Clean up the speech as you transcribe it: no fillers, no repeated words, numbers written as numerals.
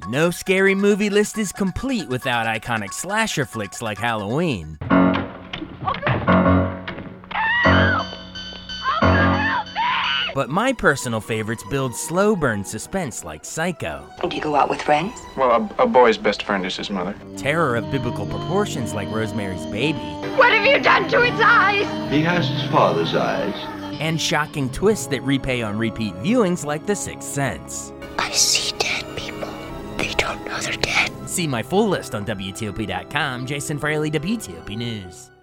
No scary movie list is complete without iconic slasher flicks like Halloween. But my personal favorites build slow burn suspense like Psycho. Do you go out with friends? Well, a boy's best friend is his mother. Terror of biblical proportions like Rosemary's Baby. What have you done to its eyes? He has his father's eyes. And shocking twists that repay on repeat viewings like The Sixth Sense. I see dead people. They don't know they're dead. See my full list on WTOP.com. Jason Fraley, WTOP News.